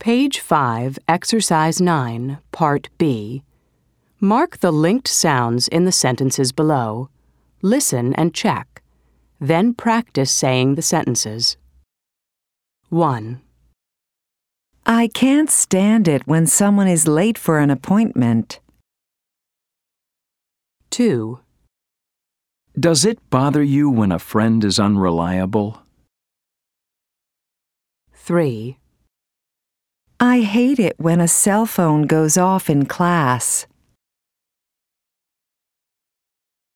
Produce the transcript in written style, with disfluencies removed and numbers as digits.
Page 5, Exercise 9, Part B. Mark the linked sounds in the sentences below. Listen and check. Then practice saying the sentences. 1. I can't stand it when someone is late for an appointment. 2. Does it bother you when a friend is unreliable? 3. I hate it when a cell phone goes off in class.